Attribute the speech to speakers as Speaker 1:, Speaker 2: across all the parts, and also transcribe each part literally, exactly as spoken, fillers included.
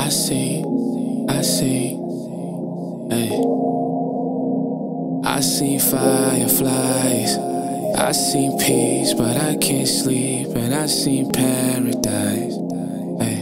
Speaker 1: I see, I see, hey. I see fireflies, I see peace, but I can't sleep, and I see paradise, hey.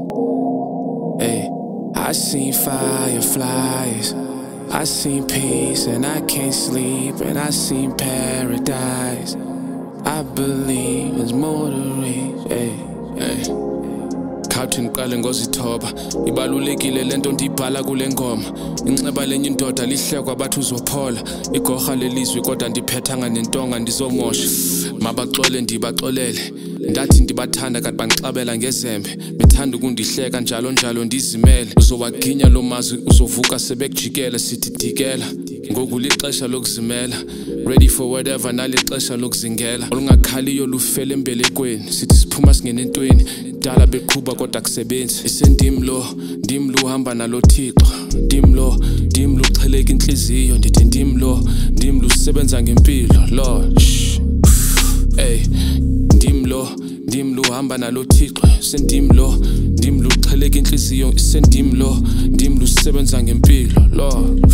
Speaker 1: Hey, I see fireflies, I see peace, and I can't sleep, and I see paradise. I believe there's more to reach, hey, hey. Khawuthi ngiqale ngozithoba ibalulekile lento ndibhala kule ngoma inxeba lenye indoda lihlekwa bathi uzophola igorha lelizwi kodwa ndiphethanga nentonga ndizomosha mabaxole ndibaxolele ndathi ndibathanda kanti bangixabela ngezembe bethanda ukundihleka njalo njalo ndizimele uzowaginya lo mazwi uzovuka sebekujikela sithi dikela ngoku lixesha lokuzimela ready for whatever nalixesha lokuzingela olungakhaliyo lufele embelekweni sithi siphuma singene entweni dala beqhuba kodwa kusebenzi isendim lo ndim lo uhamba nalo Thixo ndim lo ndim lo uxheleka inhliziyo ndithi ndim lo ndim lo usebenza ngempilo Lord hey ndim lo ndim lo uhamba nalo Thixo sendim lo ndim lo uxheleka inhliziyo sendim lo ndim lo usebenza ngempilo Lord.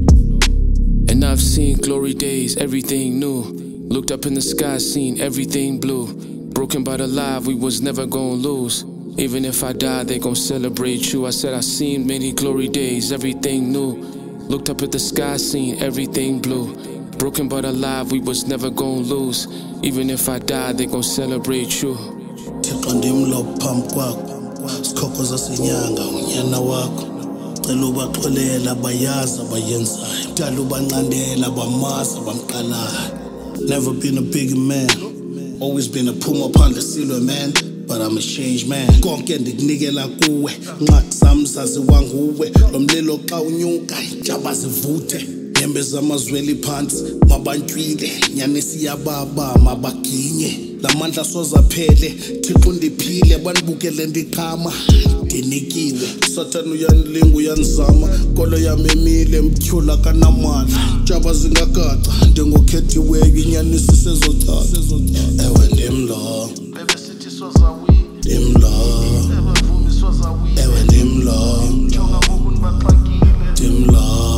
Speaker 1: And I've seen glory days, everything new. Looked up in the sky, seen everything blue. Broken but alive, we was never gonna lose. Even if I die, they gon' celebrate you. I said I seen many glory days, everything new. Looked up at the sky, seen everything blue. Broken but alive, we was never gonna lose. Even if I die, they gon' celebrate you.
Speaker 2: Thixo ndimlo phambi kwakho sikhokho zasenyanga unyana wakho cela ubaxolela bayaza bayenzayo dala ubanqandela bamaza bamqalayo. Never been a big man, always been a phuma phandle silwe man, but I'm a changed man. Konke ndikunikela kuwe nqaku zami zaziwa nguwe lo mlilo xa unyuka intshaba zivuthe nyembe zamazweli phansi mabantywile nyani siyababa mabaginye lamandla sozaphele Thixo ndiphile banibukele ndiqhama ndinikiwe Satan uyanilinga uyanizama kolo yamemile mtyhula kanamandla intshaba zingagaca ndengokhethiweyo inyaniso sezocala ewe ndim lo bebesithi sozawi ndim lo ebavumi sozawi ewe ndim lo jonga ngoku nibaxakile ndim lo.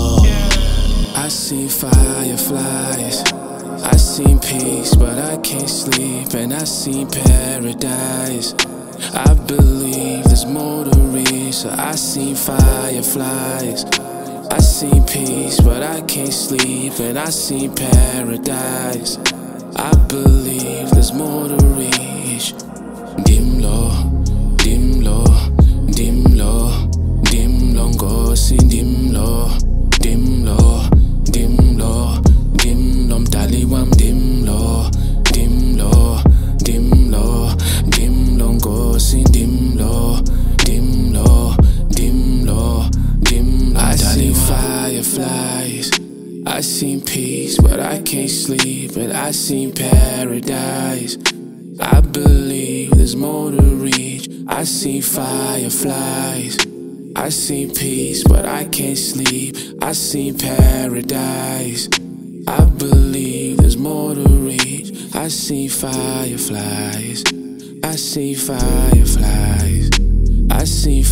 Speaker 1: I see fireflies, I see peace, but I can't sleep, and I see paradise. I believe there's more to reach, so I see fireflies, I see peace, but I can't sleep, and I see paradise. I believe there's more to reach. Dim lo, dim lo, dim lo, dim lo, ngosi dim lo, dim lo. Dim lo, dim lo, mdali wam dim lo, dim lo, dim lo, dim lo, ngosi dim lo, dim lo, dim lo, dim lo. I see fireflies, I see peace, but I can't sleep, and I see paradise. I believe there's more to reach. I see fireflies, I see peace, but I can't sleep. I see paradise. I believe there's more to reach. I see fireflies. I see fireflies. I see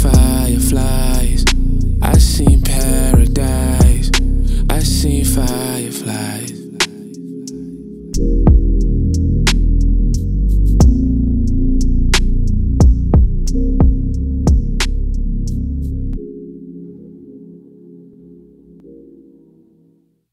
Speaker 1: fireflies. I see paradise. I see fireflies.